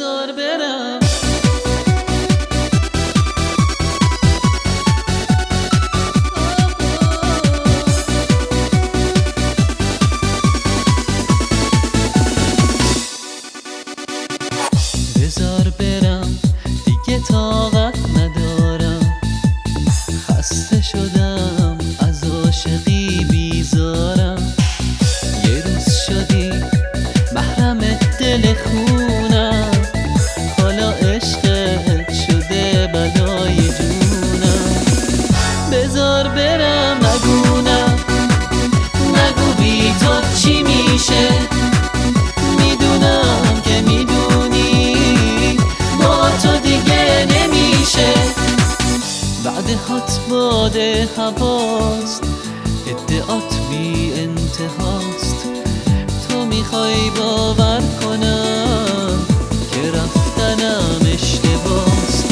بذار برم. بذار برم دیگه طاقت ندارم، خسته شدم از عاشقی بیزارم. یه روز شدی محرم دل خونم، حالا عشقت شده بلای جونم. بذار برم نگونم، نگو بی تو چی میشه، میدونم که میدونی با تو دیگه نمیشه. بعد هات باد هواست، ادعات بی انتهاست، تو میخوای باور کنم که رفتنم اشتباست.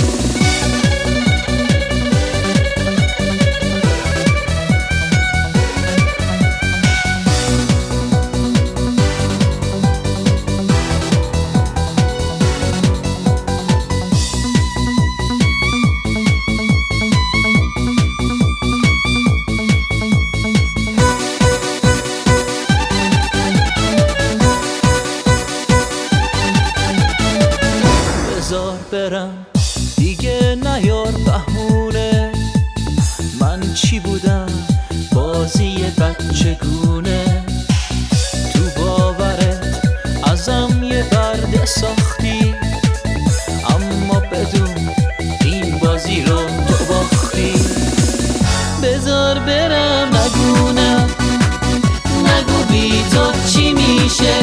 بذار برم دیگه نیار بهونه، من چی بودم بازی بچگونه. تو باورت ازم یه برده ساختی، اما بدون این بازی رو تو باختی. بذار برم نگونم، نگو بی تو چی میشه،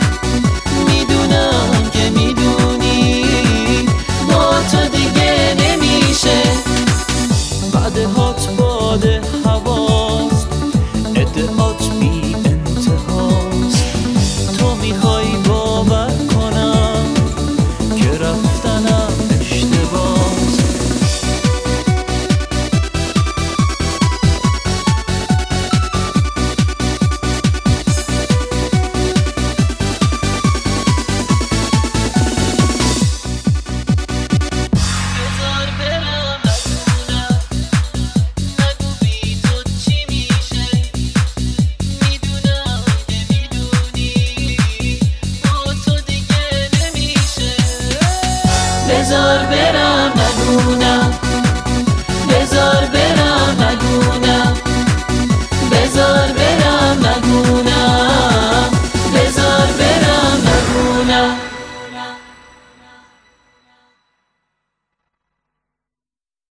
میدونم که میدونی با تو دیگه نمیشه. بعد هات باده